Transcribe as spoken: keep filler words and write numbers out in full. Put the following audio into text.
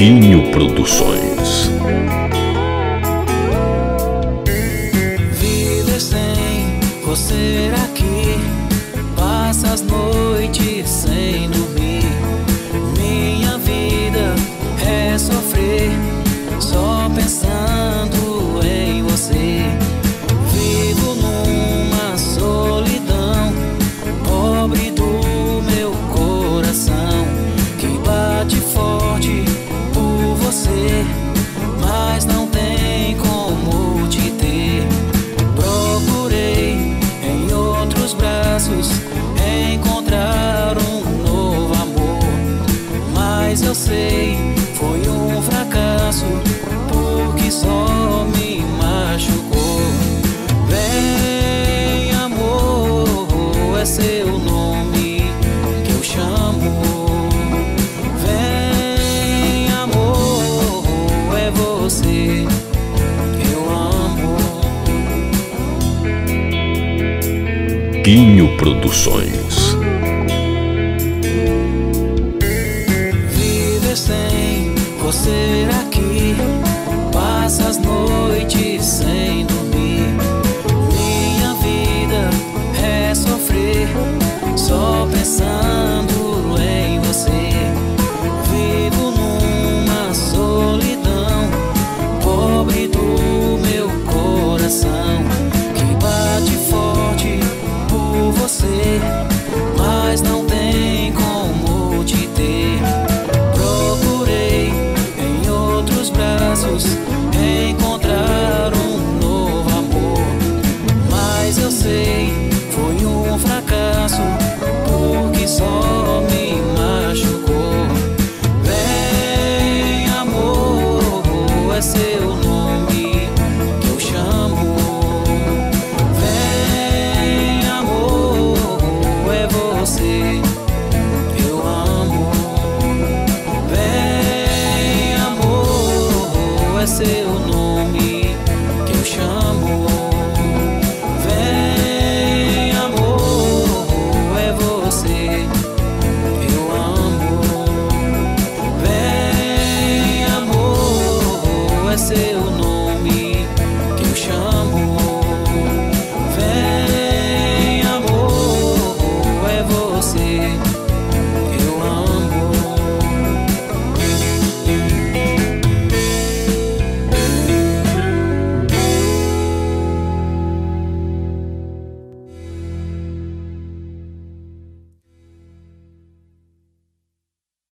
Quinho Produções. Viver sem você aqui, passa as noites sem dormir. Minha vida é sofrer, só pensando em você. Vivo numa solidão, pobre do meu coração, que bate forte por você, mas não tem como te ter. Procurei em outros braços encontrar um novo amor, mas eu sei, foi um fracasso, porque só me machucou. Vem, amor, é seu nome que eu chamo. Vem, amor, é você que eu amo. Quinho Produções. Viver sem você aqui, passa as noites sem